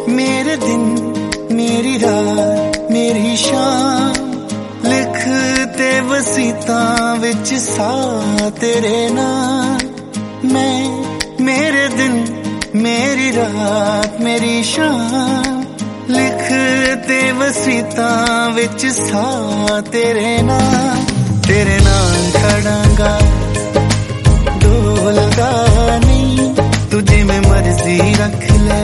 मेरे दिन मेरी रात मेरी शाम लिखते वसीतां विच सा तेरे नाम। मैं मेरे दिन मेरी रात मेरी शाम लिखते वसीतां विच सा तेरे नाम। तेरे नाल खड़ांगा डोलदा नहीं, तुझे में मर्जी रख ले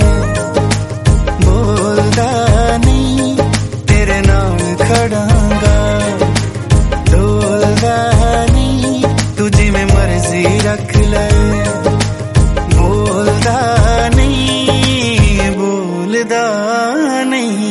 बोलदा नहीं। तेरे नाल खड़ांगा डोलदा नहीं, तुझे में मर्जी रख ले बोलदा नहीं बोलदा नहीं।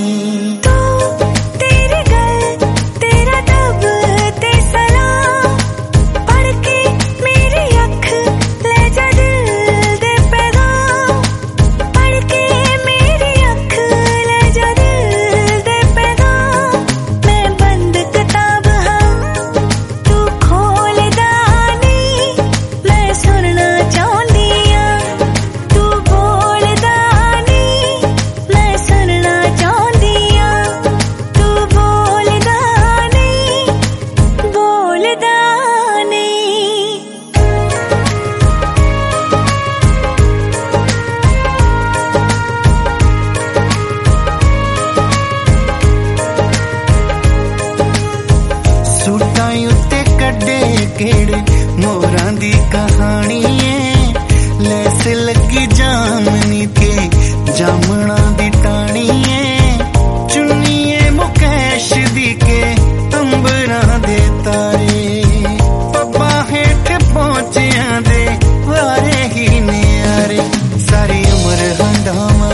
केड़े मोरां दी कहानी है, लैस लगी जामनी के जामना दी टाणी है। चुन्नीए मुकेश दी के अंबरां दे तारे, पब्बा हेठ पहुंचियां दे वारे ही न्यारे। सारी उम्र हंडावा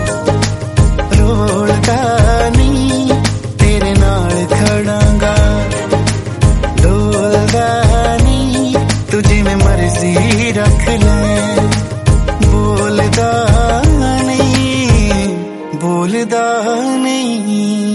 रोलदा नहीं, तेरे नाल खड़ांगा डोलदा नहीं, तुझे में मर्जी रख ले बोलदा नहीं बोलदा नहीं।